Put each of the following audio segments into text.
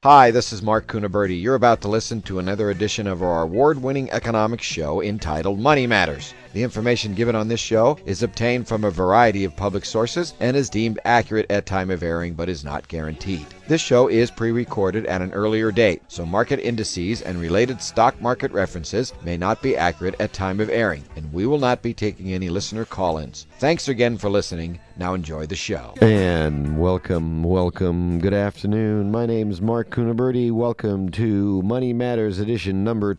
Hi, this is Mark Cunaberti. You're about to listen to another edition of our award-winning economics show entitled Money Matters. The information given on this show is obtained from a variety of public sources and is deemed accurate at time of airing but is not guaranteed. This show is pre-recorded at an earlier date, so market indices and related stock market references may not be accurate at time of airing, and we will not be taking any listener call-ins. Thanks again for listening. Now enjoy the show. And welcome. Good afternoon. My name's Mark Cunaberti. Welcome to Money Matters edition number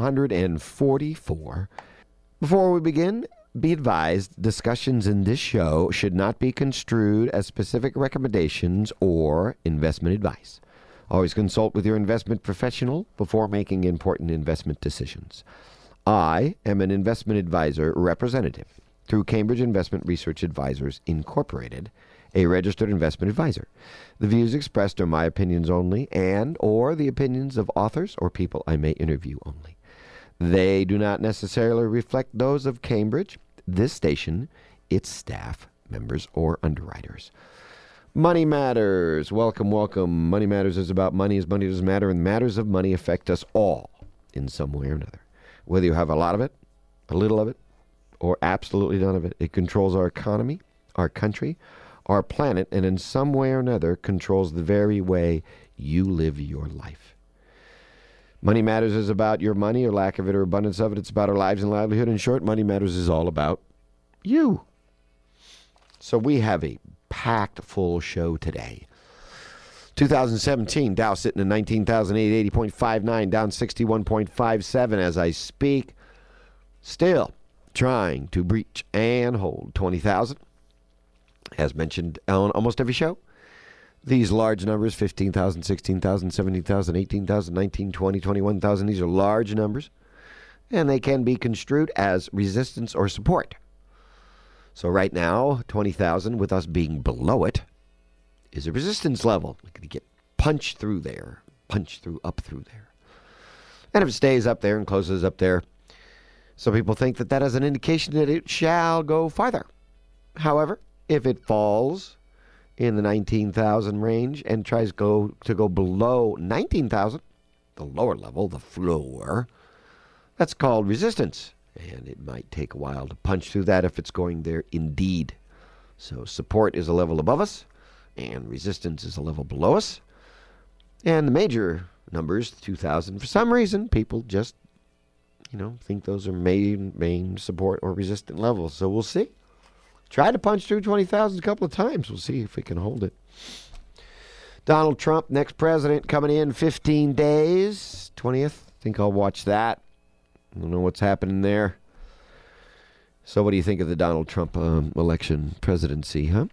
244. Before we begin, be advised, discussions in this show should not be construed as specific recommendations or investment advice. Always consult with your investment professional before making important investment decisions. I am an investment advisor representative through Cambridge Investment Research Advisors, Incorporated, a registered investment advisor. The views expressed are my opinions only and or the opinions of authors or people I may interview only. They do not necessarily reflect those of Cambridge, this station, its staff, members, or underwriters. Money Matters. Welcome. Money Matters is about money as money does matter, and matters of money affect us all in some way or another. Whether you have a lot of it, a little of it, or absolutely none of it, it controls our economy, our country, our planet, and in some way or another controls the very way you live your life. Money Matters is about your money, or lack of it, or abundance of it. It's about our lives and livelihood. In short, Money Matters is all about you. So we have a packed full show today. 2017, Dow sitting at 19,880.59, down 61.57 as I speak. Still trying to breach and hold 20,000. As mentioned on almost every show, these large numbers, 15,000, 16,000, 17,000, 18,000, 19, 20, 21,000, these are large numbers, and they can be construed as resistance or support. So right now, 20,000, with us being below it, is a resistance level. We're going to get punched through there, up through there. And if it stays up there and closes up there, some people think that that is an indication that it shall go farther. However, if it falls in the 19,000 range and tries to go below 19,000, the lower level, the floor, that's called resistance. And it might take a while to punch through that if it's going there indeed. So support is a level above us, and resistance is a level below us. And the major numbers, 2,000, for some reason, people just, think those are main support or resistant levels. So we'll see. Tried to punch through 20,000 a couple of times. We'll see if we can hold it. Donald Trump, next president, coming in 15 days. 20th. Think I'll watch that. I don't know what's happening there. So what do you think of the Donald Trump election presidency, huh?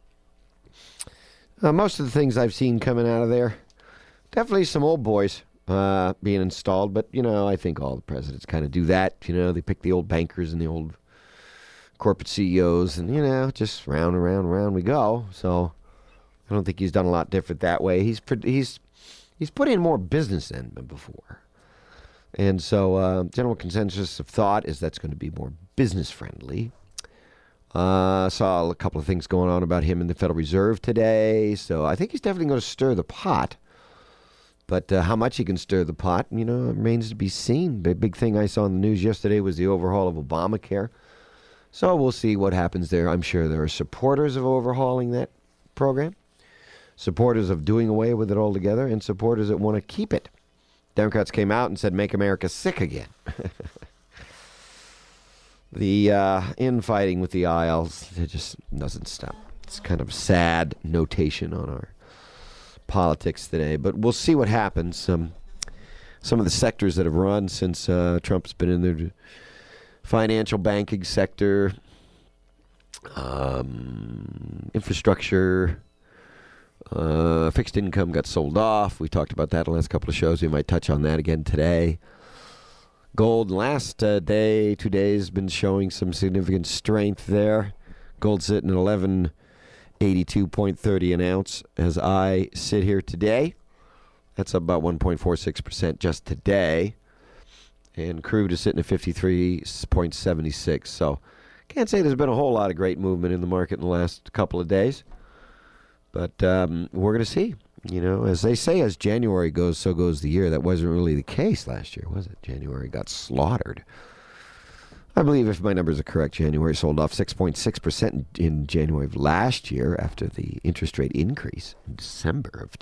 Most of the things I've seen coming out of there, definitely some old boys being installed. But, I think all the presidents kind of do that. They pick the old bankers and the old corporate CEOs, and just round and round and round we go. So I don't think he's done a lot different that way. He's put in more business than before, and so general consensus of thought is that's going to be more business friendly. Saw a couple of things going on about him in the Federal Reserve today, so I think he's definitely going to stir the pot. But how much he can stir the pot, remains to be seen. The big thing I saw in the news yesterday was the overhaul of Obamacare. So we'll see what happens there. I'm sure there are supporters of overhauling that program, supporters of doing away with it altogether, and supporters that want to keep it. Democrats came out and said, make America sick again. The infighting with the aisles, it just doesn't stop. It's kind of sad notation on our politics today. But we'll see what happens. Some of the sectors that have run since Trump's been in there, financial banking sector, infrastructure, fixed income got sold off. We talked about that in the last couple of shows. We might touch on that again today. Gold, last day, 2 days, been showing some significant strength there. Gold sitting at 1182.30 an ounce as I sit here today. That's up about 1.46% just today. And crude is sitting at 53.76. So can't say there's been a whole lot of great movement in the market in the last couple of days. But we're going to see. You know, as they say, as January goes, so goes the year. That wasn't really the case last year, was it? January got slaughtered. I believe, if my numbers are correct, January sold off 6.6% in January of last year after the interest rate increase in December of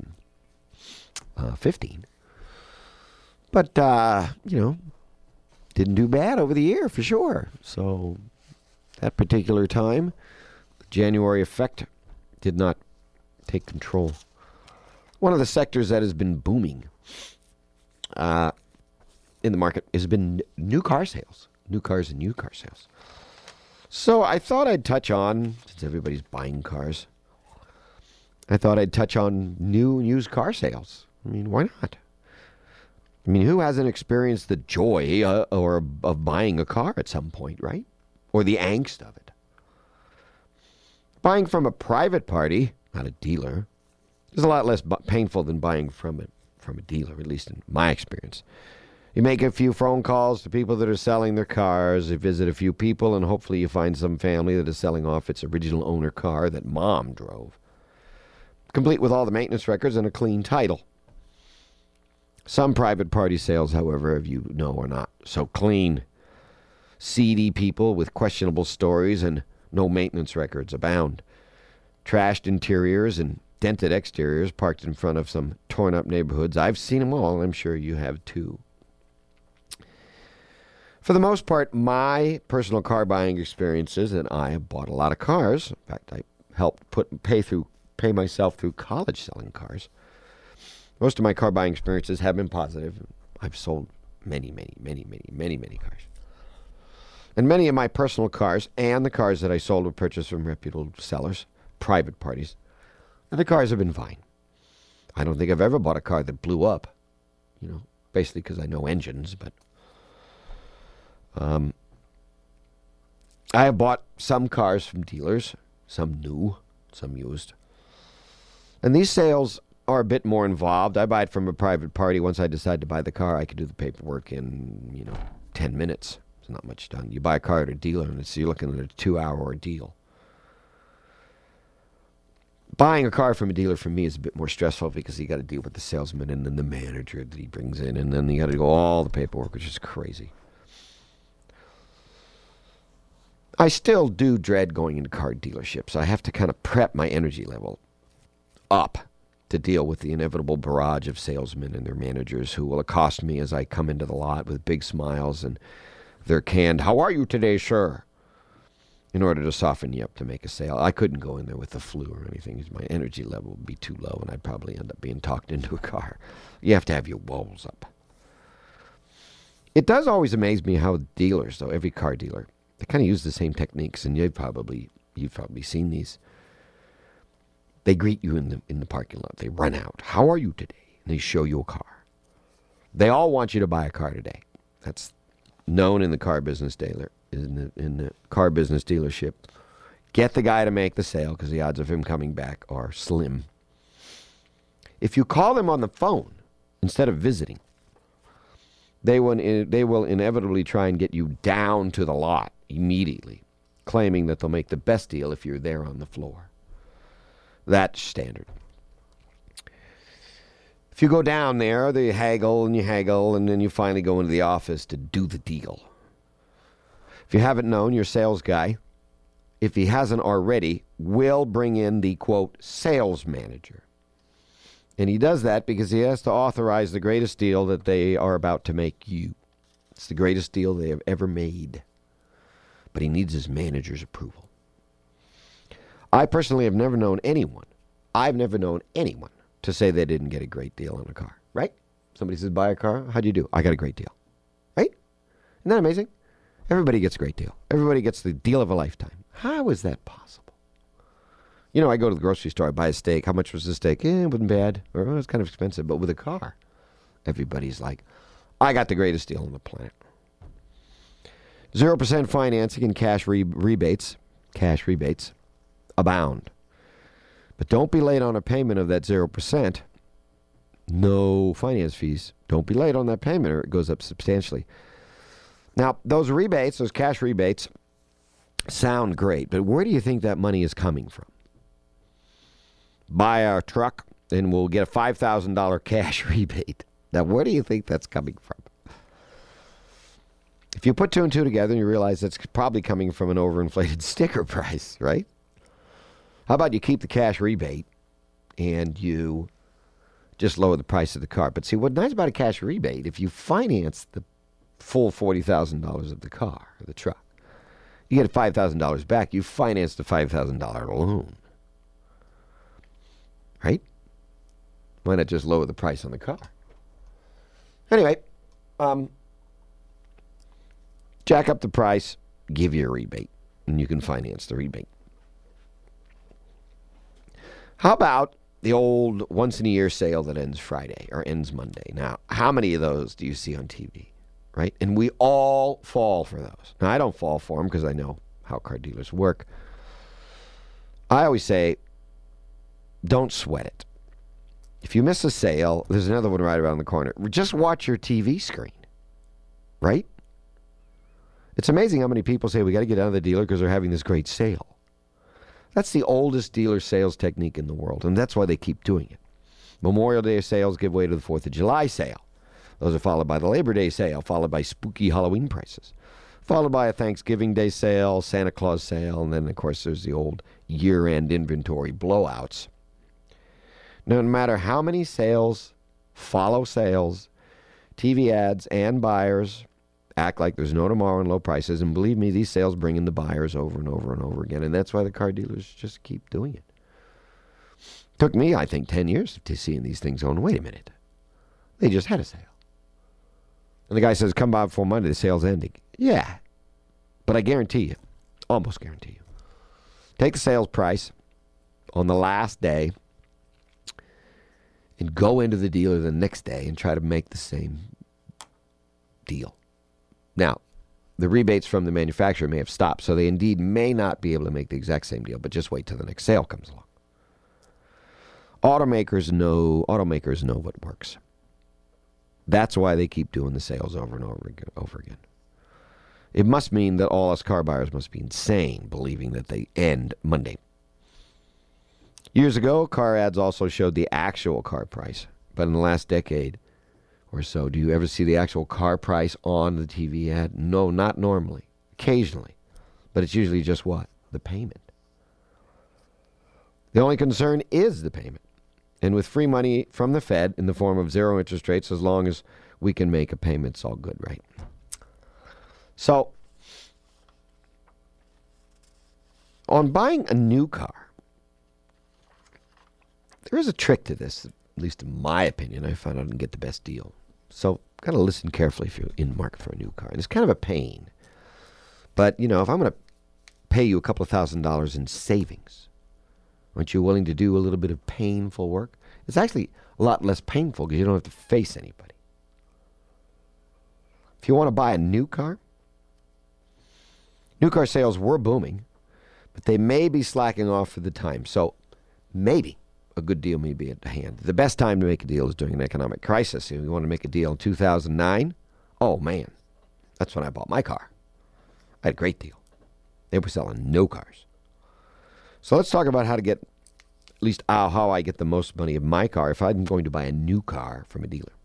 2015. But, didn't do bad over the year for sure. So that particular time, the January effect did not take control. One of the sectors that has been booming in the market has been new car sales. New cars and used car sales. So I thought I'd touch on, since everybody's buying cars, I thought I'd touch on new and used car sales. I mean, why not? I mean, who hasn't experienced the joy of buying a car at some point, right? Or the angst of it. Buying from a private party, not a dealer, is a lot less painful than buying from a dealer, at least in my experience. You make a few phone calls to people that are selling their cars, you visit a few people, and hopefully you find some family that is selling off its original owner car that mom drove, complete with all the maintenance records and a clean title. Some private party sales, however, if you know, are not so clean. Seedy people with questionable stories and no maintenance records abound. Trashed interiors and dented exteriors parked in front of some torn-up neighborhoods. I've seen them all. I'm sure you have too. For the most part, my personal car buying experiences, and I have bought a lot of cars. In fact, I helped pay myself through college selling cars. Most of my car buying experiences have been positive. I've sold many cars. And many of my personal cars and the cars that I sold were purchased from reputable sellers, private parties. And the cars have been fine. I don't think I've ever bought a car that blew up, basically because I know engines, but I have bought some cars from dealers, some new, some used. And these sales are a bit more involved. I buy it from a private party. Once I decide to buy the car, I can do the paperwork in, 10 minutes. It's not much done. You buy a car at a dealer, and you're looking at a 2-hour ordeal. Buying a car from a dealer for me is a bit more stressful because you got to deal with the salesman and then the manager that he brings in, and then you got to do all the paperwork, which is crazy. I still do dread going into car dealerships. I have to kind of prep my energy level up to deal with the inevitable barrage of salesmen and their managers who will accost me as I come into the lot with big smiles and their canned, "How are you today, sir?" in order to soften you up to make a sale. I couldn't go in there with the flu or anything. My energy level would be too low, and I'd probably end up being talked into a car. You have to have your walls up. It does always amaze me how dealers, though, every car dealer, they kind of use the same techniques, and you've probably seen these. They greet you in the parking lot. They run out. "How are you today?" And they show you a car. They all want you to buy a car today. That's known in the car business dealer, in the car business dealership. Get the guy to make the sale because the odds of him coming back are slim. If you call them on the phone instead of visiting, they will inevitably try and get you down to the lot immediately, claiming that they'll make the best deal if you're there on the floor. That's standard. If you go down there, they haggle, and then you finally go into the office to do the deal. If you haven't known, your sales guy, if he hasn't already, will bring in the, quote, sales manager. And he does that because he has to authorize the greatest deal that they are about to make you. It's the greatest deal they have ever made. But he needs his manager's approval. I personally have never known anyone to say they didn't get a great deal on a car, right? Somebody says, buy a car, how do you do? I got a great deal, right? Isn't that amazing? Everybody gets a great deal. Everybody gets the deal of a lifetime. How is that possible? I go to the grocery store, I buy a steak. How much was the steak? It wasn't bad. Or, it was kind of expensive. But with a car, everybody's like, I got the greatest deal on the planet. 0% financing and cash rebates abound. But don't be late on a payment of that 0%. No finance fees. Don't be late on that payment or it goes up substantially. Now, those cash rebates, sound great, but where do you think that money is coming from? Buy a truck, and we'll get a $5,000 cash rebate. Now, where do you think that's coming from? If you put two and two together, you realize that's probably coming from an overinflated sticker price, right? How about you keep the cash rebate and you just lower the price of the car? But see, what's nice about a cash rebate, if you finance the full $40,000 of the car or the truck, you get $5,000 back. You financed a $5,000 loan, right? Why not just lower the price on the car? Anyway, jack up the price, give you a rebate, and you can finance the rebate. How about the old once-in-a-year sale that ends Friday or ends Monday? Now, how many of those do you see on TV, right? And we all fall for those. Now, I don't fall for them because I know how car dealers work. I always say, don't sweat it. If you miss a sale, there's another one right around the corner. Just watch your TV screen, right? It's amazing how many people say, we got to get out of the dealer because they're having this great sale. That's the oldest dealer sales technique in the world, and that's why they keep doing it. Memorial Day sales give way to the 4th of July sale. Those are followed by the Labor Day sale, followed by spooky Halloween prices, followed by a Thanksgiving Day sale, Santa Claus sale, and then, of course, there's the old year-end inventory blowouts. No matter how many sales follow sales, TV ads and buyers act like there's no tomorrow and low prices. And believe me, these sales bring in the buyers over and over and over again. And that's why the car dealers just keep doing it. Took me, I think, 10 years to seeing these things going, wait a minute. They just had a sale. And the guy says, come by before Monday, the sale's ending. Yeah. But I guarantee you, almost guarantee you, take the sales price on the last day and go into the dealer the next day and try to make the same deal. Now, the rebates from the manufacturer may have stopped, so they indeed may not be able to make the exact same deal, but just wait till the next sale comes along. Automakers know what works. That's why they keep doing the sales over and over again. It must mean that all us car buyers must be insane believing that they end Monday. Years ago, car ads also showed the actual car price, but in the last decade or so, do you ever see the actual car price on the TV ad? No, not normally. Occasionally. But it's usually just what? The payment. The only concern is the payment. And with free money from the Fed in the form of zero interest rates, as long as we can make a payment, it's all good, right? So, on buying a new car, there is a trick to this, at least in my opinion. I found out I can get the best deal. So, got to listen carefully if you're in the market for a new car. And it's kind of a pain. But, you know, if I'm going to pay you a couple of $1,000s in savings, aren't you willing to do a little bit of painful work? It's actually a lot less painful because you don't have to face anybody. If you want to buy a new car sales were booming, but they may be slacking off for the time. So, maybe a good deal may be at hand. The best time to make a deal is during an economic crisis. If you want to make a deal in 2009, oh man, that's when I bought my car. I had a great deal. They were selling no cars. So let's talk about how to get, at least how I get the most money of my car if I'm going to buy a new car from a dealer.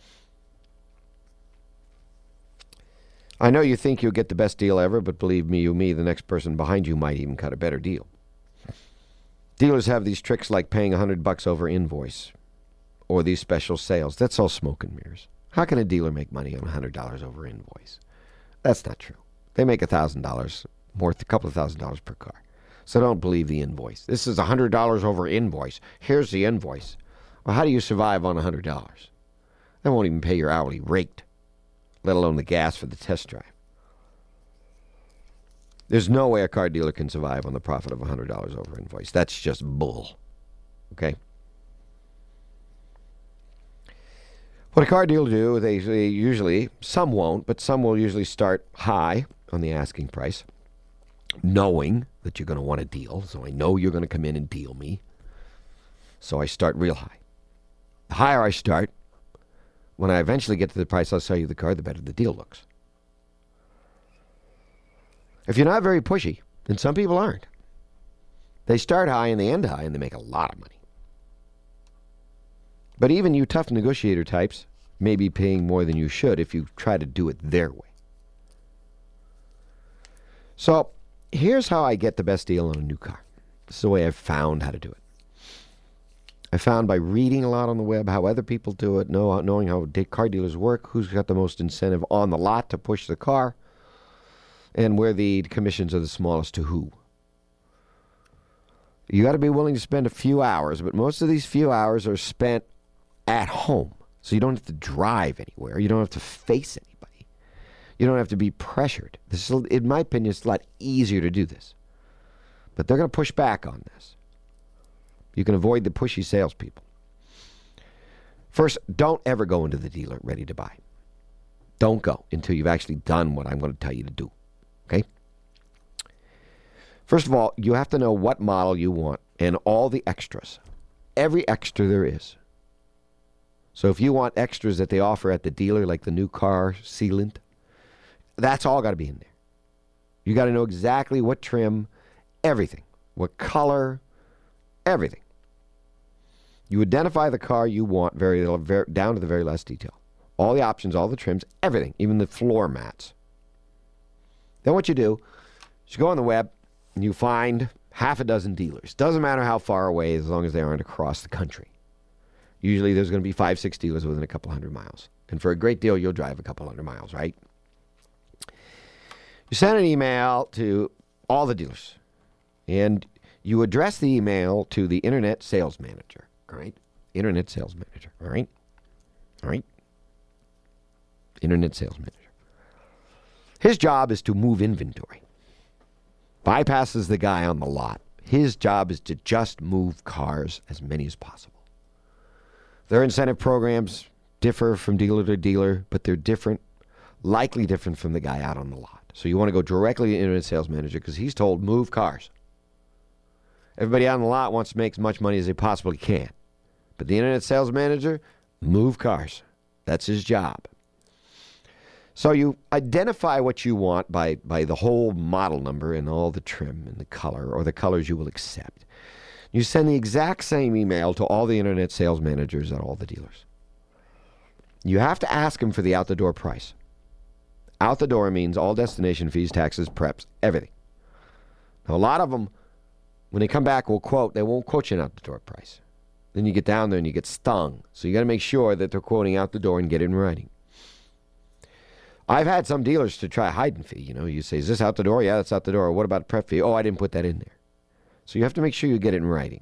I know you think you'll get the best deal ever, but believe me, the next person behind you might even cut a better deal. Dealers have these tricks like paying $100 over invoice or these special sales. That's all smoke and mirrors. How can a dealer make money on $100 over invoice? That's not true. They make $1,000, a couple of $1,000s per car. So don't believe the invoice. This is $100 over invoice. Here's the invoice. Well, how do you survive on $100? They won't even pay your hourly rate, let alone the gas for the test drive. There's no way a car dealer can survive on the profit of $100 over invoice. That's just bull. Okay? What a car dealer do, they usually, some won't, but some will usually start high on the asking price, knowing that you're going to want a deal. So I know you're going to come in and deal me. So I start real high. The higher I start, when I eventually get to the price I'll sell you the car, the better the deal looks. If you're not very pushy, and some people aren't, they start high and they end high and they make a lot of money. But even you tough negotiator types may be paying more than you should if you try to do it their way. So here's how I get the best deal on a new car. This is the way I've found how to do it. I found by reading a lot on the web how other people do it, knowing how car dealers work, who's got the most incentive on the lot to push the car, and where the commissions are the smallest to who. You got to be willing to spend a few hours, but most of these few hours are spent at home. So you don't have to drive anywhere. You don't have to face anybody. You don't have to be pressured. This is, in my opinion, it's a lot easier to do this. But they're going to push back on this. You can avoid the pushy salespeople. First, don't ever go into the dealer ready to buy. Don't go until you've actually done what I'm going to tell you to do. Okay? First of all, you have to know what model you want and all the extras. Every extra there is. So if you want extras that they offer at the dealer, like the new car sealant, that's all got to be in there. You got to know exactly what trim, everything, what color, everything. You identify the car you want very down to the very last detail. All the options, all the trims, everything, even the floor mats. Then what you do is you go on the web and you find half a dozen dealers. Doesn't matter how far away, as long as they aren't across the country. Usually there's going to be 5-6 dealers within a couple hundred miles. And for a great deal, you'll drive a couple hundred miles, right? You send an email to all the dealers. And you address the email to the Internet Sales Manager. All right? Internet Sales Manager. All right? All right? Internet Sales Manager. His job is to move inventory. Bypasses the guy on the lot. His job is to just move cars, as many as possible. Their incentive programs differ from dealer to dealer, but they're different, likely different from the guy out on the lot. So you want to go directly to the Internet Sales Manager because he's told, move cars. Everybody out on the lot wants to make as much money as they possibly can. But the Internet Sales Manager, move cars. That's his job. So you identify what you want by the whole model number and all the trim and the color, or the colors you will accept. You send the exact same email to all the Internet Sales Managers at all the dealers. You have to ask them for the out-the-door price. Out the door means all destination fees, taxes, preps, everything. Now, a lot of them, when they come back, will quote, they won't quote you an out-the-door price. Then you get down there and you get stung. So you got to make sure that they're quoting out the door and get it in writing. I've had some dealers to try a hiding fee. You know, you say, is this out the door? Yeah, that's out the door. What about a prep fee? Oh, I didn't put that in there. So you have to make sure you get it in writing.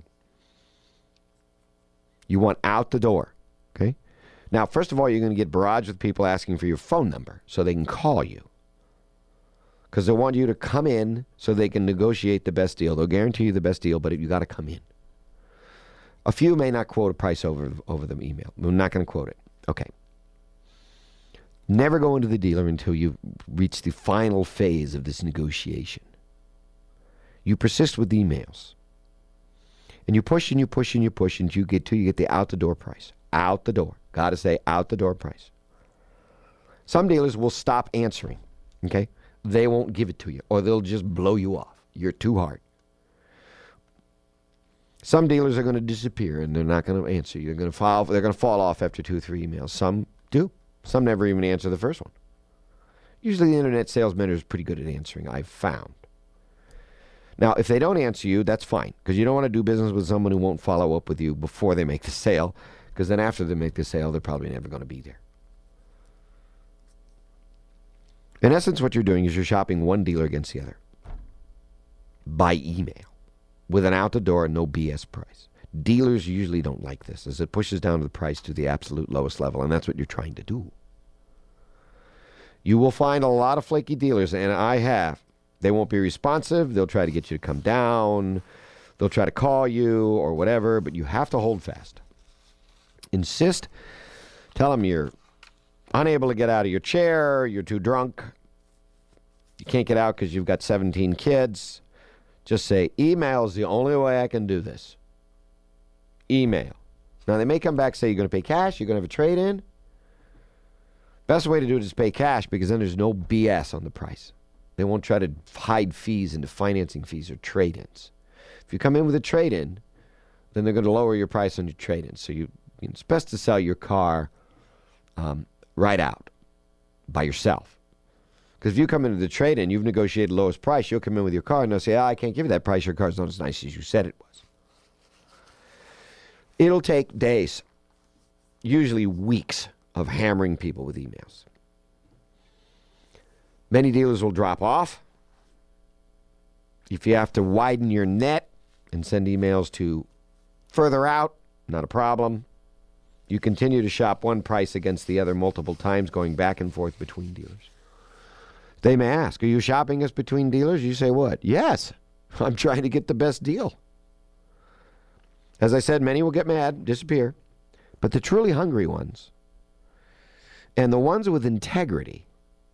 You want out the door, okay? Now, first of all, you're going to get barraged with people asking for your phone number so they can call you. Because they want you to come in so they can negotiate the best deal. They'll guarantee you the best deal, but you got to come in. A few may not quote a price over the email. We're not going to quote it. Okay. Never go into the dealer until you've reached the final phase of this negotiation. You persist with emails. And you push and you push and you push until you get the out-the-door price. Out the door. Got to say out-the-door price. Some dealers will stop answering. Okay? They won't give it to you. Or they'll just blow you off. You're too hard. Some dealers are going to disappear and they're not going to answer you. They're going to fall off after 2 or 3 emails. Some do. Some never even answer the first one. Usually the Internet Sales Manager is pretty good at answering, I've found. Now, if they don't answer you, that's fine, because you don't want to do business with someone who won't follow up with you before they make the sale, because then after they make the sale, they're probably never going to be there. In essence, what you're doing is you're shopping one dealer against the other by email with an out-the-door, no BS price. Dealers usually don't like this, as it pushes down the price to the absolute lowest level, and that's what you're trying to do. You will find a lot of flaky dealers, and I have. They won't be responsive. They'll try to get you to come down. They'll try to call you or whatever, but you have to hold fast. Insist. Tell them you're unable to get out of your chair. You're too drunk. You can't get out because you've got 17 kids. Just say, email is the only way I can do this. Email. Now, they may come back and say, you're going to pay cash, you're going to have a trade-in. Best way to do it is pay cash, because then there's no BS on the price. They won't try to hide fees into financing fees or trade-ins. If you come in with a trade-in, then they're going to lower your price on your trade-in. So you It's best to sell your car right out by yourself. Because if you come into the trade-in, you've negotiated the lowest price, you'll come in with your car and they'll say, I can't give you that price. Your car's not as nice as you said it was. It'll take days, usually weeks, of hammering people with emails. Many dealers will drop off. If you have to widen your net and send emails to further out, not a problem. You continue to shop one price against the other multiple times, going back and forth between dealers. They may ask, are you shopping us between dealers? You say what? Yes, I'm trying to get the best deal. As I said, many will get mad, disappear. But the truly hungry ones, and the ones with integrity,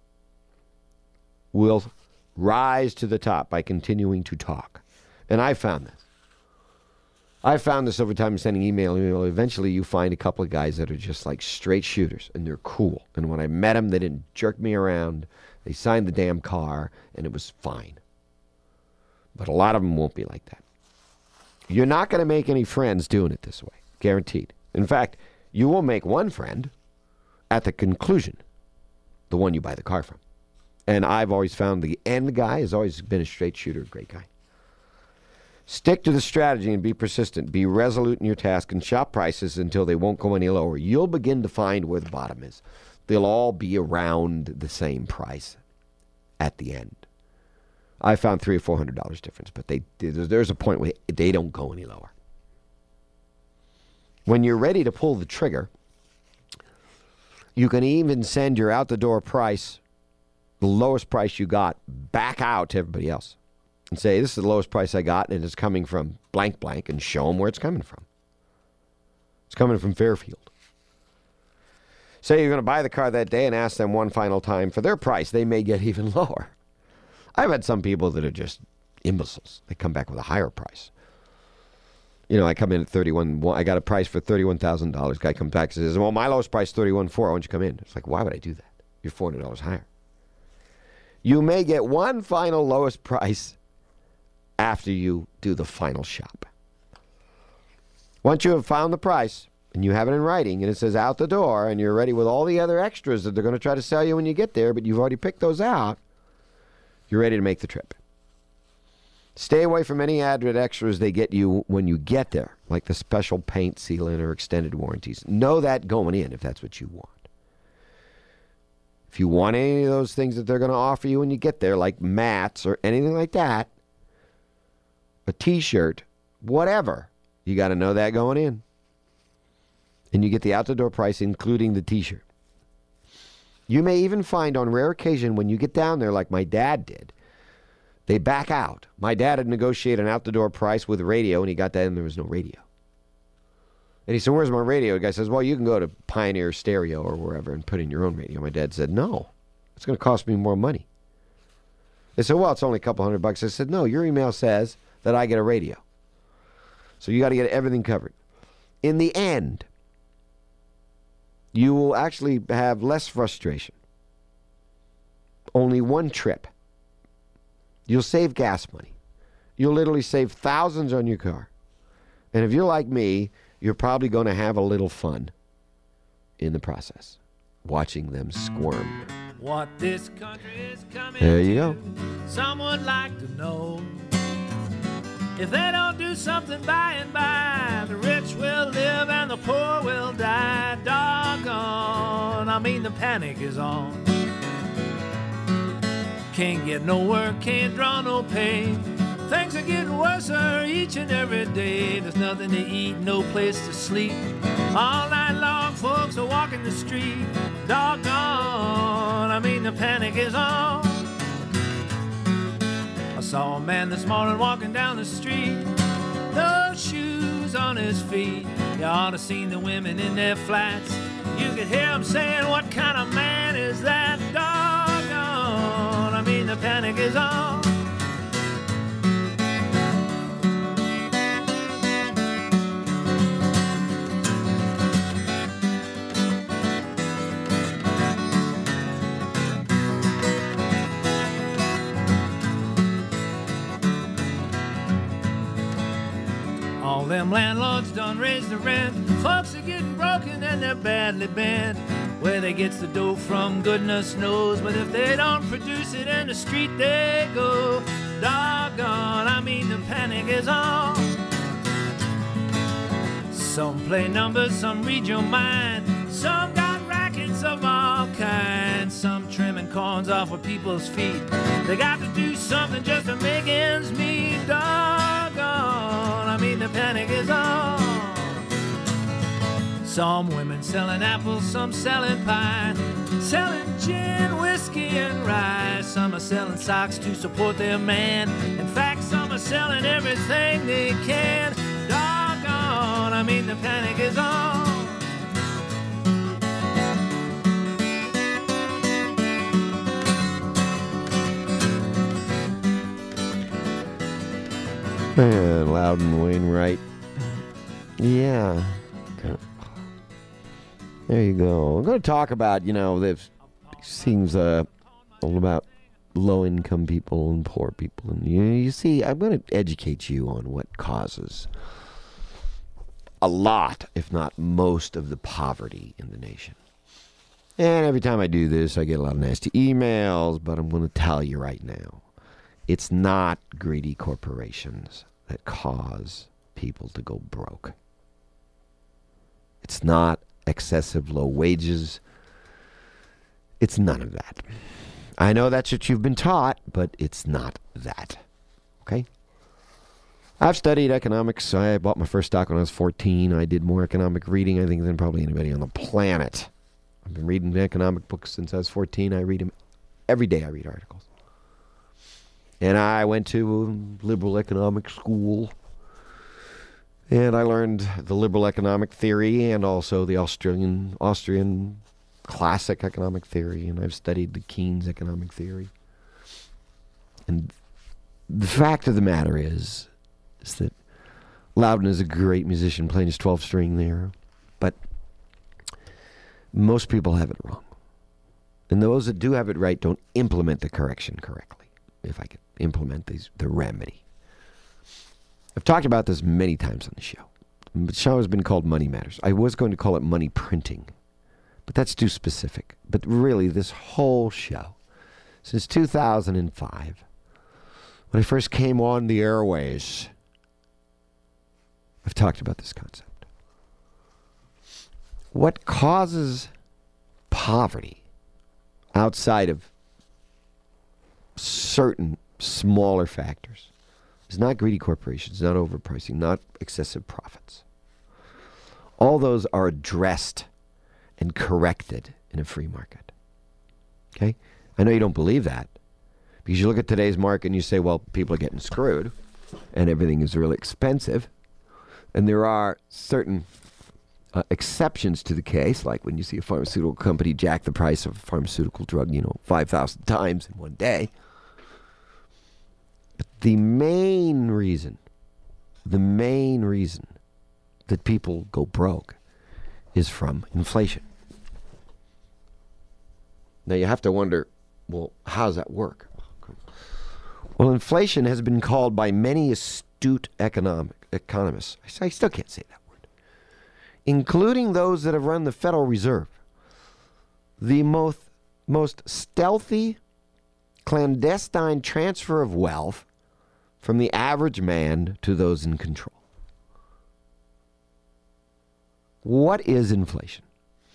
will rise to the top by continuing to talk. And I found this. I found this over time sending email. Eventually you find a couple of guys that are just like straight shooters, and they're cool. And when I met them, they didn't jerk me around. They signed the damn car, and it was fine. But a lot of them won't be like that. You're not going to make any friends doing it this way, guaranteed. In fact, you will make one friend at the conclusion, the one you buy the car from. And I've always found the end guy has always been a straight shooter, a great guy. Stick to the strategy and be persistent. Be resolute in your task and shop prices until they won't go any lower. You'll begin to find where the bottom is. They'll all be around the same price at the end. I found $300 or $400 difference, but there's a point where they don't go any lower. When you're ready to pull the trigger, you can even send your out-the-door price, the lowest price you got, back out to everybody else and say, this is the lowest price I got, and it's coming from blank blank, and show them where it's coming from. It's coming from Fairfield. Say you're going to buy the car that day and ask them one final time for their price. They may get even lower. I've had some people that are just imbeciles. They come back with a higher price. You know, I come in at $31,100. I got a price for $31,000. Guy comes back and says, well, my lowest price is $31,400. Why don't you come in? It's like, why would I do that? You're $400 higher. You may get one final lowest price after you do the final shop. Once you have found the price, and you have it in writing, and it says out the door, and you're ready with all the other extras that they're going to try to sell you when you get there, but you've already picked those out, you're ready to make the trip. Stay away from any added extras they get you when you get there, like the special paint, sealant, or extended warranties. Know that going in if that's what you want. If you want any of those things that they're going to offer you when you get there, like mats or anything like that, a T-shirt, whatever, you got to know that going in. And you get the out-the-door price, including the T-shirt. You may even find on rare occasion when you get down there, like my dad did, they back out. My dad had negotiated an out-the-door price with radio, and he got that, and there was no radio. And he said, where's my radio? The guy says, well, you can go to Pioneer Stereo or wherever and put in your own radio. My dad said, no, it's going to cost me more money. They said, well, it's only a couple $100. I said, no, your email says that I get a radio. So you got to get everything covered. In the end, you will actually have less frustration. Only one trip. You'll save gas money. You'll literally save thousands on your car. And if you're like me, you're probably going to have a little fun in the process, watching them squirm. What this country is coming There you go. Some would like to know. If they don't do something by and by, the rich will live and the poor will die. Doggone, I mean the panic is on. Can't get no work, can't draw no pay. Things are getting worse each and every day. There's nothing to eat, no place to sleep. All night long, folks are walking the street. Doggone, I mean the panic is on. I saw a man this morning walking down the street. No shoes on his feet. You ought to seen the women in their flats. You could hear them saying, what kind of man is that? Doggone, I mean the panic is on. All them landlords done raised the rent. Folks are getting broken and they're badly bent. Where they gets the dough from, goodness knows. But if they don't produce it in the street they go. Doggone, I mean the panic is on. Some play numbers, some read your mind. Some got rackets of all kinds. Some trimming corns off of people's feet. They got to do something just to make ends meet. Doggone, I mean the panic is on. Some women selling apples, some selling pie, selling gin, whiskey, and rye. Some are selling socks to support their man. In fact, some are selling everything they can. Doggone, I mean the panic is on. Man, Loudon Wainwright. Yeah. There you go. I'm going to talk about, these things all about low-income people and poor people. And you see, I'm going to educate you on what causes a lot, if not most, of the poverty in the nation. And every time I do this, I get a lot of nasty emails, but I'm going to tell you right now, it's not greedy corporations that cause people to go broke. It's not excessive low wages. It's none of that. I know that's what you've been taught, but it's not that. Okay? I've studied economics. I bought my first stock when I was 14. I did more economic reading, I think, than probably anybody on the planet. I've been reading economic books since I was 14. I read them every day. I read articles. And I went to a liberal economic school. And I learned the liberal economic theory and also the Austrian classic economic theory. And I've studied the Keynes economic theory. And the fact of the matter is that Loudon is a great musician playing his 12 string there. But most people have it wrong. And those that do have it right don't implement the correction correctly. If I could implement the remedy. I've talked about this many times on the show. The show has been called Money Matters. I was going to call it Money Printing, but that's too specific. But really, this whole show, since 2005, when I first came on the airways, I've talked about this concept. What causes poverty outside of certain smaller factors is not greedy corporations, not overpricing, not excessive profits. All those are addressed and corrected in a free market. Okay? I know you don't believe that because you look at today's market and you say, well, people are getting screwed and everything is really expensive. And there are certain exceptions to the case, like when you see a pharmaceutical company jack the price of a pharmaceutical drug, 5,000 times in one day. But the main reason that people go broke is from inflation. Now you have to wonder, well, how does that work? Well, inflation has been called by many astute economists, I still can't say that word, including those that have run the Federal Reserve, the most stealthy, clandestine transfer of wealth from the average man to those in control. What is inflation?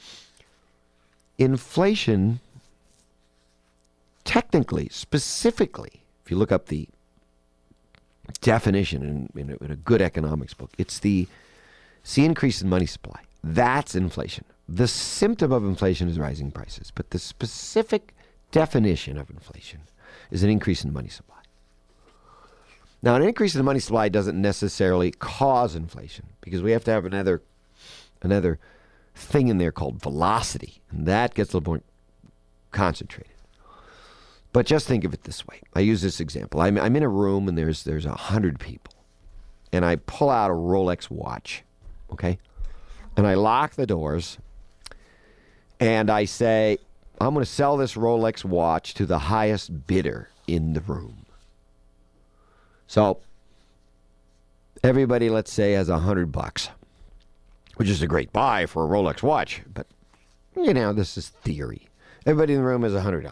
Inflation, technically, specifically, if you look up the definition in a good economics book, it's the increase in money supply. That's inflation. The symptom of inflation is rising prices, but the specific definition of inflation is an increase in money supply. Now, an increase in the money supply doesn't necessarily cause inflation because we have to have another thing in there called velocity, and that gets a little more concentrated. But just think of it this way. I use this example. I'm in a room and there's 100 people, and I pull out a Rolex watch, okay? And I lock the doors, and I say, I'm going to sell this Rolex watch to the highest bidder in the room. So Everybody, let's say, has $100, which is a great buy for a Rolex watch. But, this is theory. Everybody in the room has $100.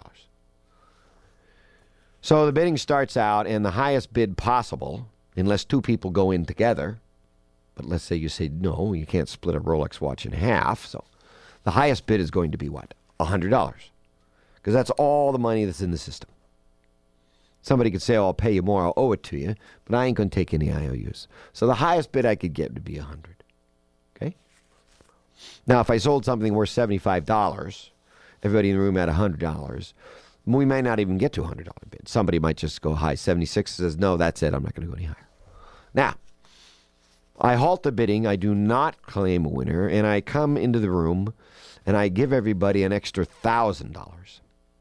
So the bidding starts out, and the highest bid possible, unless two people go in together, but let's say you say, no, you can't split a Rolex watch in half. So the highest bid is going to be what? $100. Because that's all the money that's in the system. Somebody could say, oh, I'll pay you more, I'll owe it to you, but I ain't going to take any IOUs. So the highest bid I could get would be $100. Okay? Now, if I sold something worth $75, everybody in the room had $100, we may not even get to a $100 bid. Somebody might just go high 76 and says, no, that's it, I'm not going to go any higher. Now, I halt the bidding, I do not claim a winner, and I come into the room and I give everybody an extra $1,000.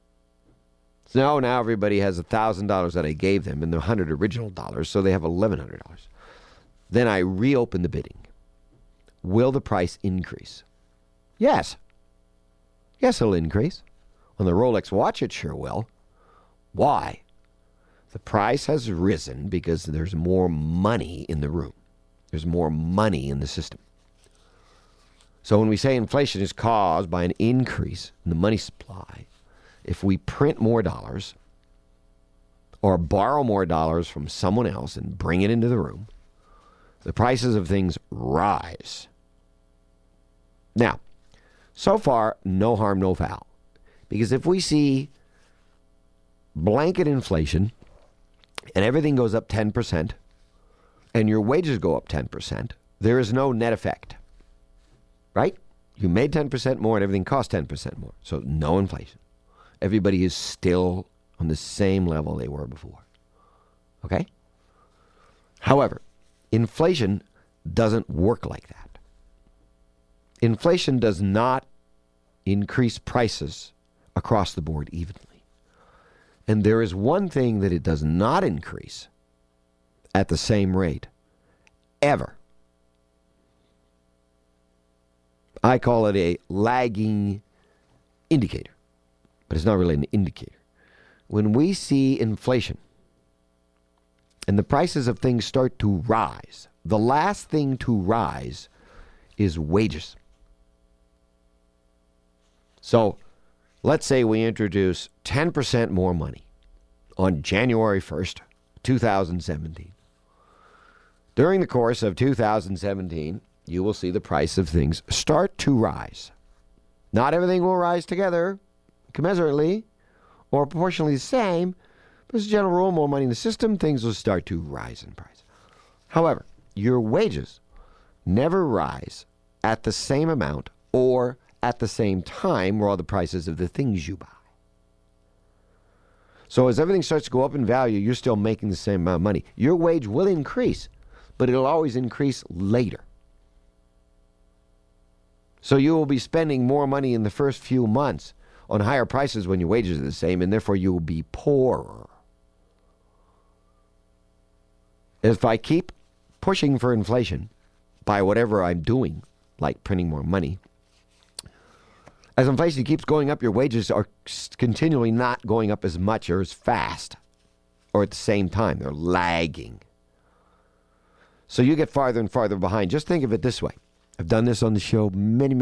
So now everybody has $1,000 that I gave them and the 100 original dollars, so they have $1,100. Then I reopen the bidding. Will the price increase? Yes. Yes, it'll increase. On the Rolex watch, it sure will. Why? The price has risen because there's more money in the room. There's more money in the system. So when we say inflation is caused by an increase in the money supply, if we print more dollars or borrow more dollars from someone else and bring it into the room, the prices of things rise. Now, so far, no harm, no foul. Because if we see blanket inflation and everything goes up 10%, and your wages go up 10%, there is no net effect. Right? You made 10% more and everything cost 10% more. So no inflation. Everybody is still on the same level they were before. Okay? However, inflation doesn't work like that. Inflation does not increase prices across the board evenly. And there is one thing that it does not increase at the same rate, ever. I call it a lagging indicator, but it's not really an indicator. When we see inflation and the prices of things start to rise, the last thing to rise is wages. So let's say we introduce 10% more money on January 1st, 2017. During the course of 2017, you will see the price of things start to rise. Not everything will rise together, commensurately, or proportionally the same, but as a general rule, more money in the system, things will start to rise in price. However, your wages never rise at the same amount or at the same time while the prices of the things you buy. So as everything starts to go up in value, you're still making the same amount of money. Your wage will increase, but it'll always increase later. So you will be spending more money in the first few months on higher prices when your wages are the same, and therefore you will be poorer. If I keep pushing for inflation by whatever I'm doing, like printing more money, as inflation keeps going up, your wages are continually not going up as much or as fast or at the same time. They're lagging. So you get farther and farther behind. Just think of it this way. I've done this on the show many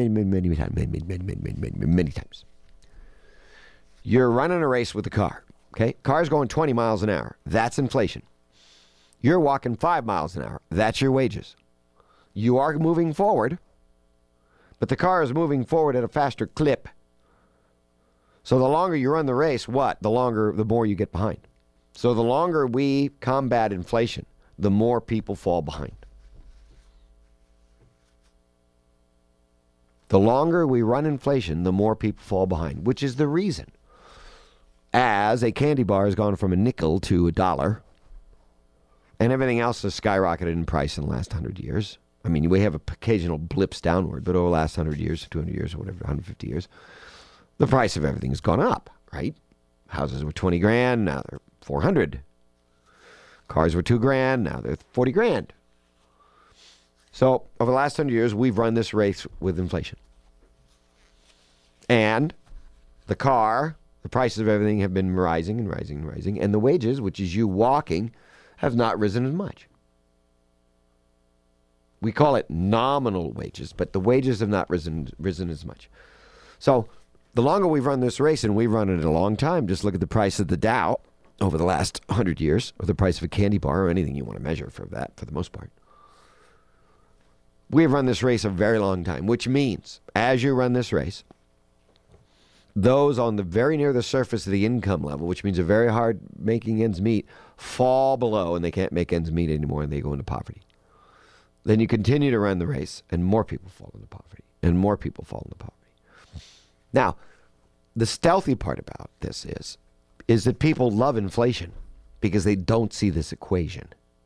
times. You're running a race with the car, okay? Car's going 20 miles an hour. That's inflation. You're walking 5 miles an hour. That's your wages. You are moving forward, but the car is moving forward at a faster clip. So the longer you run the race, the more you get behind. So the longer we combat inflation, the more people fall behind. The longer we run inflation, the more people fall behind, which is the reason. As a candy bar has gone from a nickel to $1, and everything else has skyrocketed in price in the last 100 years. I mean, we have occasional blips downward, but over the last 100 years, 200 years, or whatever, 150 years, the price of everything has gone up, right? Houses were 20 grand, now they're 400. Cars were 2 grand, now they're 40 grand. So over the last 100 years, we've run this race with inflation. And the car, the prices of everything have been rising and rising and rising, and the wages, which is you walking, have not risen as much. We call it nominal wages, but the wages have not risen as much. So the longer we've run this race, and we've run it a long time, just look at the price of the Dow over the last 100 years, or the price of a candy bar, or anything you want to measure for that, for the most part. We've run this race a very long time, which means as you run this race, those on the very near the surface of the income level, which means they're very hard making ends meet, fall below and they can't make ends meet anymore and they go into poverty. Then you continue to run the race and more people fall into poverty and more people fall into poverty. Now, the stealthy part about this is that people love inflation because they don't see this equation.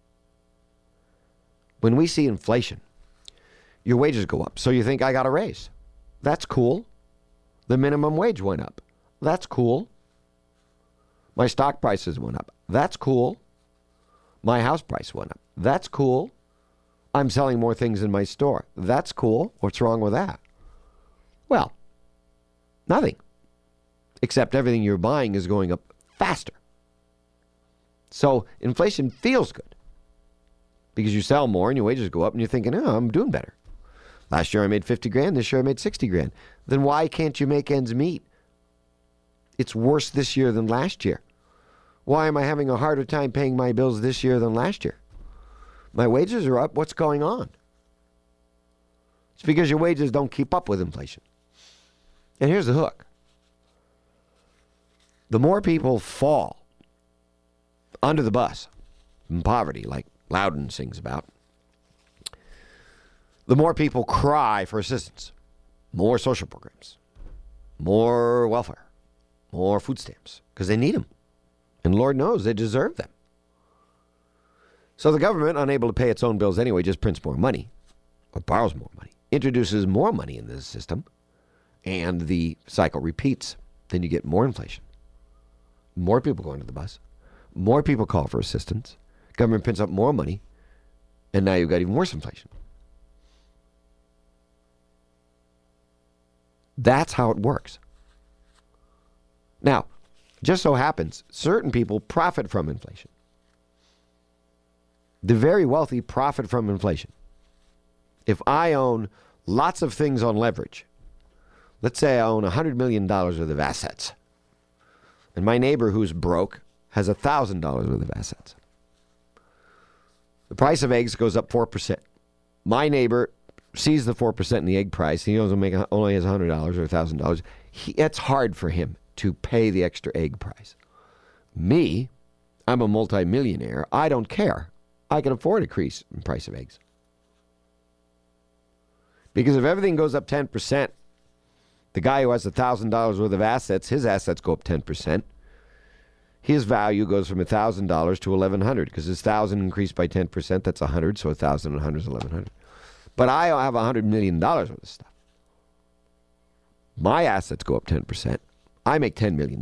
When we see inflation, your wages go up. So you think, I got a raise. That's cool. The minimum wage went up. That's cool. My stock prices went up. That's cool. My house price went up. That's cool. I'm selling more things in my store. That's cool. What's wrong with that? Well, nothing. Except everything you're buying is going up faster. So inflation feels good because you sell more and your wages go up and you're thinking, oh, I'm doing better. Last year I made 50 grand. This year I made 60 grand. Then why can't you make ends meet? It's worse this year than last year. Why am I having a harder time paying my bills this year than last year? My wages are up. What's going on? It's because your wages don't keep up with inflation. And here's the hook. The more people fall under the bus in poverty, like Loudon sings about, the more people cry for assistance, more social programs, more welfare, more food stamps, because they need them. And Lord knows they deserve them. So the government, unable to pay its own bills anyway, just prints more money, or borrows more money, introduces more money into the system, and the cycle repeats. Then you get more inflation. More people go under the bus. More people call for assistance. Government prints up more money, and now you've got even worse inflation. That's how it works. Now, just so happens, certain people profit from inflation. The very wealthy profit from inflation. If I own lots of things on leverage, let's say I own $100 million worth of assets, and my neighbor who's broke has $1,000 worth of assets. The price of eggs goes up 4%. My neighbor sees the 4% in the egg price. He only has $100 or $1,000. It's hard for him to pay the extra egg price. Me, I'm a multimillionaire. I don't care. I can afford a increase in price of eggs. Because if everything goes up 10%, the guy who has $1,000 worth of assets, his assets go up 10%. His value goes from $1,000 to $1,100 because his 1,000 increased by 10%. That's 100, so 1,000 and 100 is 1,100. But I have $100 million worth of stuff. My assets go up 10%. I make $10 million.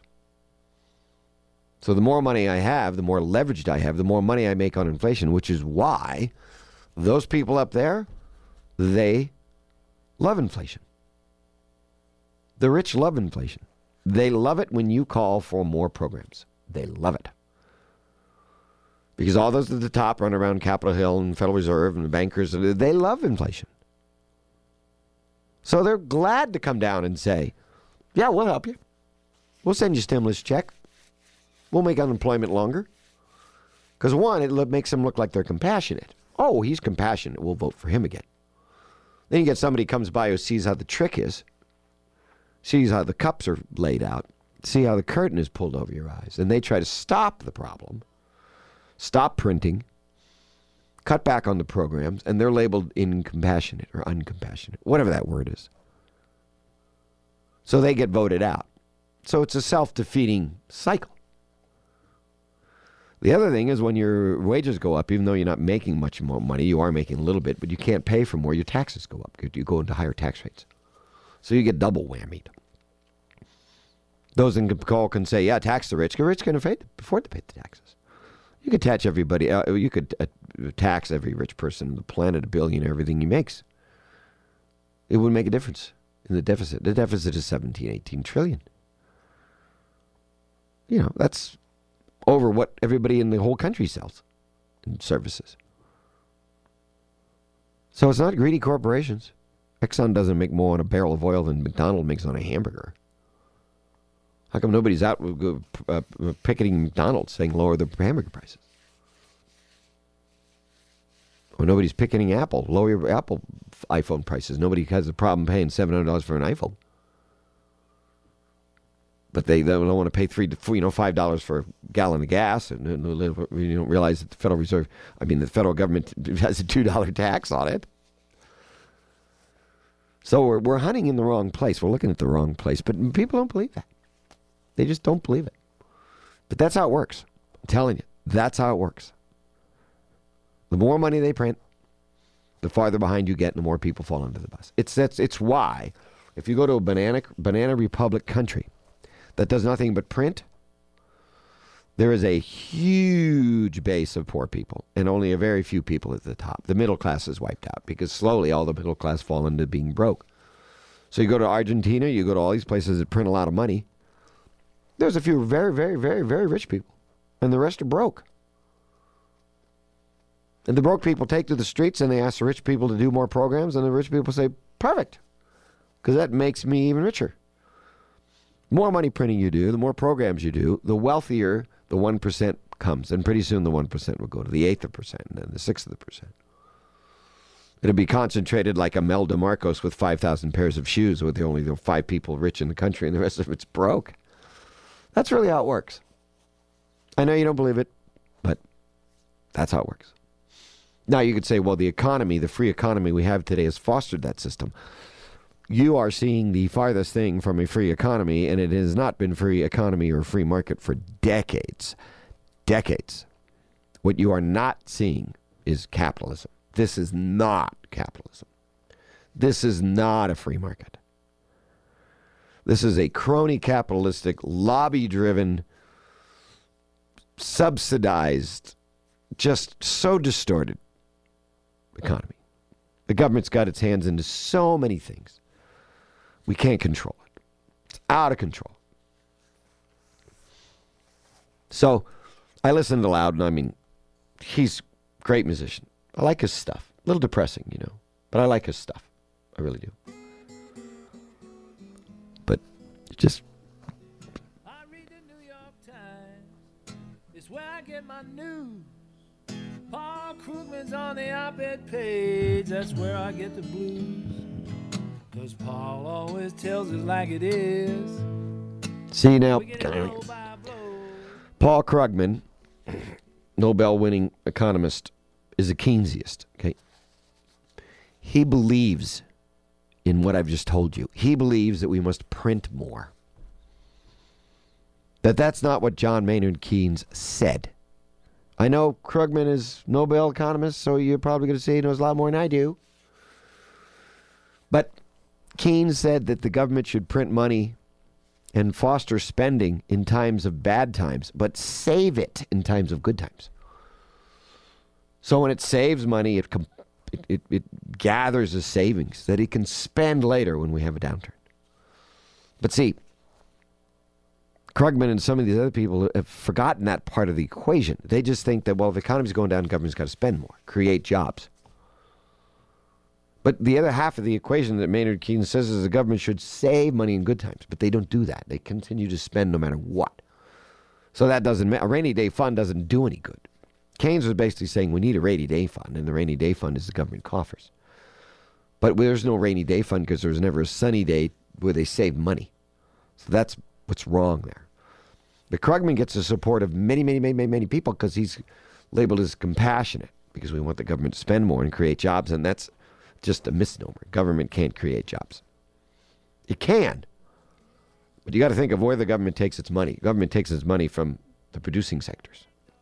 So the more money I have, the more leveraged I have, the more money I make on inflation, which is why those people up there, they love inflation. The rich love inflation. They love it when you call for more programs. They love it. Because all those at the top run around Capitol Hill and Federal Reserve and the bankers, they love inflation. So they're glad to come down and say, yeah, we'll help you. We'll send you a stimulus check. We'll make unemployment longer. Because one, it makes them look like they're compassionate. Oh, he's compassionate. We'll vote for him again. Then you get somebody comes by who sees how the trick is, sees how the cups are laid out, see how the curtain is pulled over your eyes, and they try to stop the problem, stop printing, cut back on the programs, and they're labeled incompassionate or uncompassionate, whatever that word is. So they get voted out. So it's a self-defeating cycle. The other thing is when your wages go up, even though you're not making much more money, you are making a little bit, but you can't pay for more, your taxes go up. You go into higher tax rates. So you get double whammied. Those in call can say, yeah, tax the rich. The rich can afford to pay the taxes. You could tax everybody. You could tax every rich person on the planet, a billionaire, everything he makes. It wouldn't make a difference in the deficit. The deficit is 17, 18 trillion. You know, that's over what everybody in the whole country sells in services. So it's not greedy corporations. Exxon doesn't make more on a barrel of oil than McDonald's makes on a hamburger. How come nobody's out picketing McDonald's saying lower the hamburger prices? Or nobody's picketing Apple, lower your Apple iPhone prices. Nobody has a problem paying $700 for an iPhone. But they don't want to pay $5 for a gallon of gas, and you don't realize that the the federal government has a $2 tax on it. So we're hunting in the wrong place. We're looking at the wrong place, but people don't believe that. They just don't believe it. But that's how it works. I'm telling you, that's how it works. The more money they print, the farther behind you get, and the more people fall under the bus. It's why, if you go to a banana republic country that does nothing but print, there is a huge base of poor people and only a very few people at the top. The middle class is wiped out because slowly all the middle class fall into being broke. So you go to Argentina, you go to all these places that print a lot of money. There's a few very, very, very, very rich people, and the rest are broke. And the broke people take to the streets and they ask the rich people to do more programs, and the rich people say, perfect, because that makes me even richer. The more money printing you do, the more programs you do, the wealthier the 1% comes. And pretty soon the 1% will go to the 1/8 of a percent and then the 1/6 of the percent. It'll be concentrated like Imelda Marcos with 5,000 pairs of shoes with only 5 people rich in the country and the rest of it's broke. That's really how it works. I know you don't believe it, but that's how it works. Now you could say, well, the economy, the free economy we have today has fostered that system. You are seeing the farthest thing from a free economy, and it has not been free economy or free market for decades. Decades. What you are not seeing is capitalism. This is not capitalism. This is not a free market. This is a crony capitalistic, lobby-driven, subsidized, just so distorted economy. The government's got its hands into so many things. We can't control it. It's out of control. So I listened to Loudon. I mean, he's a great musician. I like his stuff. A little depressing, but I like his stuff. I really do. But just... I read the New York Times. It's where I get my news. Paul Krugman's on the op-ed page. That's where I get the blues. 'Cause Paul always tells it like it is. See now, Paul Krugman, Nobel-winning economist, is a Keynesiast. Okay, he believes in what I've just told you. He believes that we must print more. That's not what John Maynard Keynes said. I know Krugman is Nobel economist, so you're probably going to say he knows a lot more than I do. But Keynes said that the government should print money and foster spending in times of bad times, but save it in times of good times. So when it saves money, it gathers a savings that it can spend later when we have a downturn. But see, Krugman and some of these other people have forgotten that part of the equation. They just think that, well, if the economy's going down, the government's got to spend more, create jobs. But the other half of the equation that Maynard Keynes says is the government should save money in good times, but they don't do that. They continue to spend no matter what. So that doesn't matter. A rainy day fund doesn't do any good. Keynes was basically saying we need a rainy day fund, and the rainy day fund is the government coffers. But there's no rainy day fund because there's never a sunny day where they save money. So that's what's wrong there. But Krugman gets the support of many, many, many, many, many people because he's labeled as compassionate because we want the government to spend more and create jobs, and that's just a misnomer. Government can't create jobs. It can. But you got to think of where the government takes its money. The government takes its money from the producing sectors.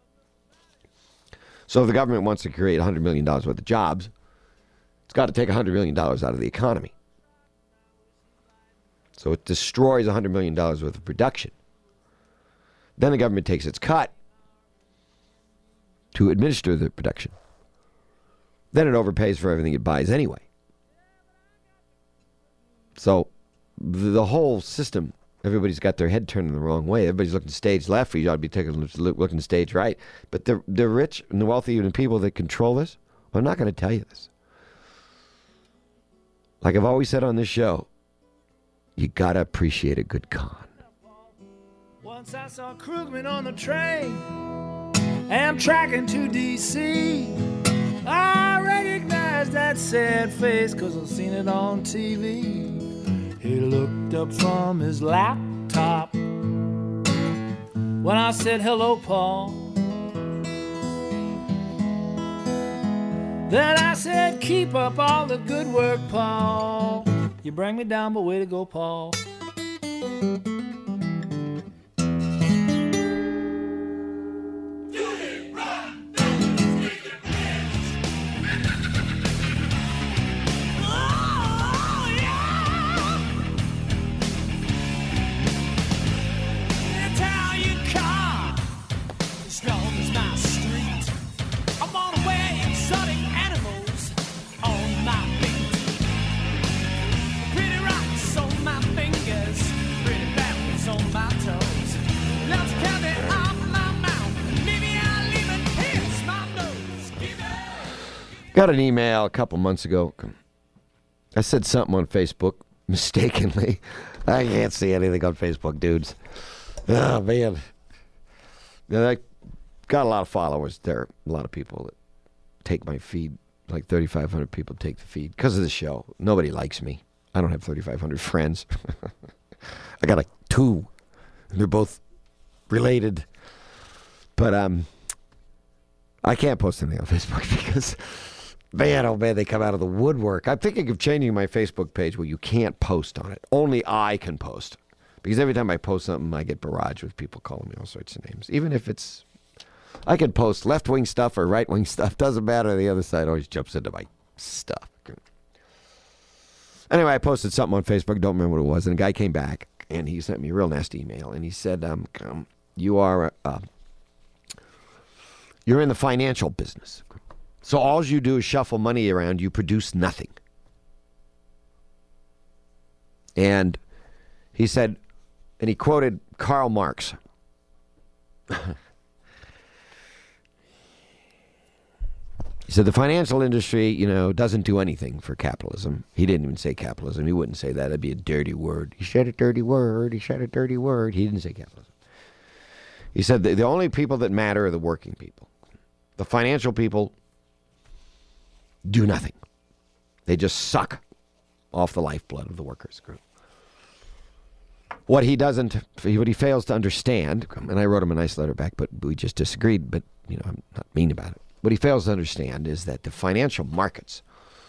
So if the government wants to create $100 million worth of jobs, it's got to take $100 million out of the economy. So it destroys $100 million worth of production. Then the government takes its cut to administer the production. Then it overpays for everything it buys anyway. So the whole system, everybody's got their head turned in the wrong way. Everybody's looking stage left. You ought to be looking stage right. But the rich and the wealthy and the people that control this are not going to tell you this. Like I've always said on this show, you gotta appreciate a good con. Once I saw Krugman on the train, Amtrak to D.C. I recognized that sad face because I've seen it on TV. He looked up from his laptop when I said, hello, Paul. Then I said, keep up all the good work, Paul. You bring me down, but way to go, Paul. Got an email a couple months ago. I said something on Facebook mistakenly. I can't see anything on Facebook, dudes. Oh, man. I got a lot of followers there. A lot of people that take my feed. Like 3,500 people take the feed because of the show. Nobody likes me. I don't have 3,500 friends. I got like 2. And they're both related. But I can't post anything on Facebook because... Man, oh man, they come out of the woodwork. I'm thinking of changing my Facebook page where you can't post on it. Only I can post. Because every time I post something, I get barraged with people calling me all sorts of names. Even if it's... I can post left-wing stuff or right-wing stuff. Doesn't matter. The other side always jumps into my stuff. Anyway, I posted something on Facebook. Don't remember what it was. And a guy came back, and he sent me a real nasty email. And he said, you're in the financial business. So all you do is shuffle money around. You produce nothing. And he said, and he quoted Karl Marx. He said, the financial industry, doesn't do anything for capitalism. He didn't even say capitalism. He wouldn't say that. It'd be a dirty word. He said a dirty word. He said a dirty word. He didn't say capitalism. He said the only people that matter are the working people. The financial people do nothing. They just suck off the lifeblood of the workers group. What he fails to understand, and I wrote him a nice letter back, but we just disagreed, but, I'm not mean about it. What he fails to understand is that the financial markets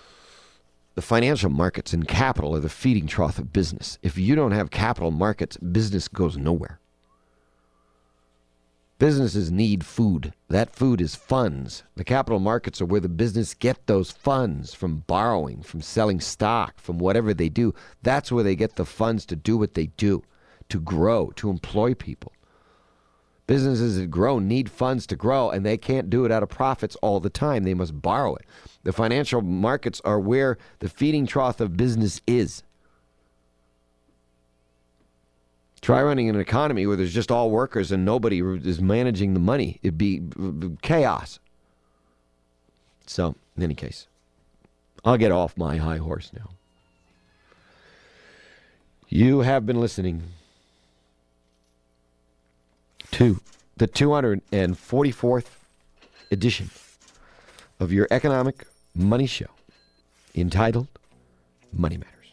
and capital are the feeding trough of business. If you don't have capital markets, business goes nowhere. Businesses need food. That food is funds. The capital markets are where the business get those funds from borrowing, from selling stock, from whatever they do. That's where they get the funds to do what they do, to grow, to employ people. Businesses that grow need funds to grow, and they can't do it out of profits all the time. They must borrow it. The financial markets are where the feeding trough of business is. Try running an economy where there's just all workers and nobody is managing the money. It'd be chaos. So, in any case, I'll get off my high horse now. You have been listening to the 244th edition of your economic money show entitled Money Matters.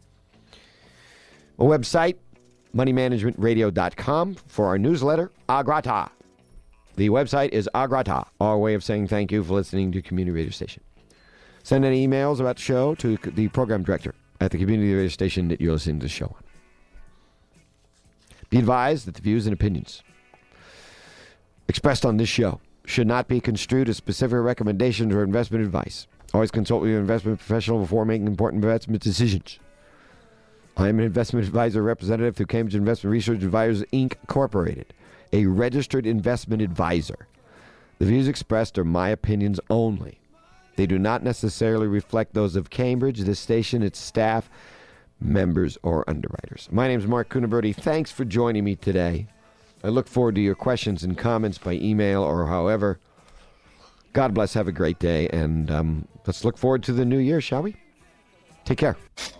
My website, moneymanagementradio.com, for our newsletter, Agrata. The website is Agrata, our way of saying thank you for listening to Community Radio Station. Send any emails about the show to the program director at the community radio station that you're listening to the show on. Be advised that the views and opinions expressed on this show should not be construed as specific recommendations or investment advice. Always consult with your investment professional before making important investment decisions. I am an investment advisor representative through Cambridge Investment Research Advisors, Inc., Incorporated, a registered investment advisor. The views expressed are my opinions only. They do not necessarily reflect those of Cambridge, this station, its staff, members, or underwriters. My name is Mark Cunaberti. Thanks for joining me today. I look forward to your questions and comments by email or however. God bless. Have a great day. And let's look forward to the new year, shall we? Take care.